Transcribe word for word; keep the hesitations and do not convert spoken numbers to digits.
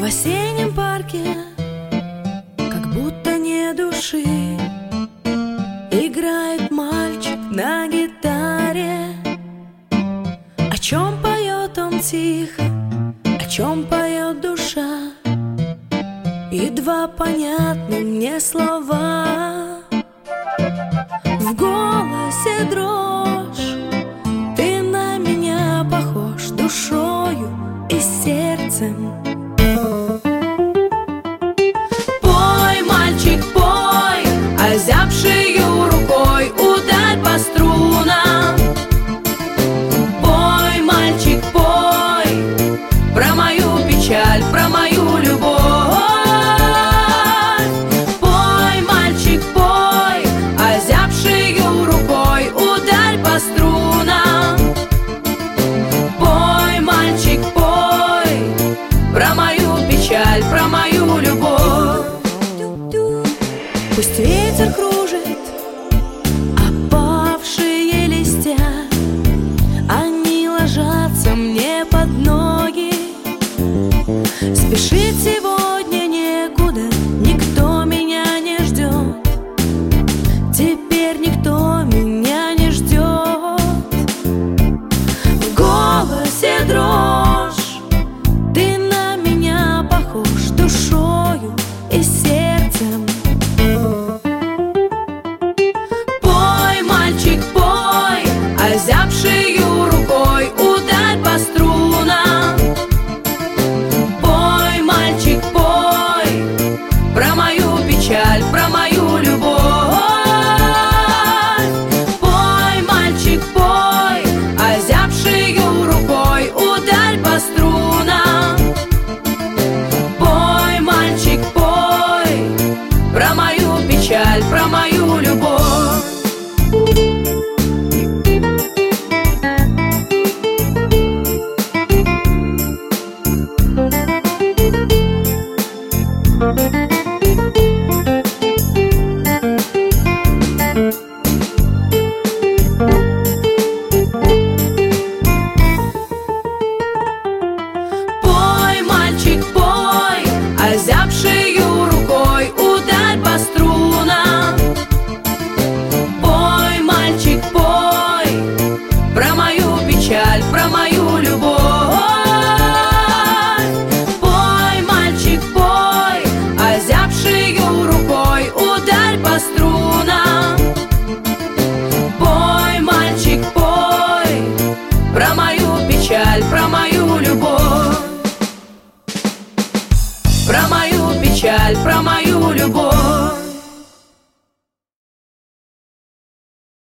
В осеннем парке, как будто не души, играет мальчик на гитаре. О чем поет он тихо, о чем поет душа? Едва понятны мне слова. В голосе дрожь, ты на меня похож душою и сердцем. Пой, мальчик, пой, озябшею рукой ударь по струнам. Пой, мальчик, пой, про мою печаль, про мою любовь. Пой, мальчик, пой, озябшею рукой ударь по струнам. Пой, мальчик, пой, про мою печаль, про мою любовь. Пусть ветер кружит опавшие листья, они ложатся мне под ноги. Спешить сегодня некуда, никто меня не ждет. Теперь никто меня не ждет. В голосе дрожь, ты на меня похож душою и сердцем. Пой, мальчик, пой, озябшею рукой ударь по струнам. Пой, мальчик, пой, про мою печаль, про мою любовь. Пой, мальчик, пой, озябшею рукой ударь по струнам. Пой, мальчик, пой, про мою печаль, про мою любовь. Пой, мальчик, пой, озябшею рукой ударь по струнам. Пой, мальчик, пой, про мою печаль, про мою любовь. Пой, мальчик, пой, озябшею рукой ударь по струнам. Пой, мальчик, пой, про мою печаль, про мою любовь. Про мою печаль, про мою любовь.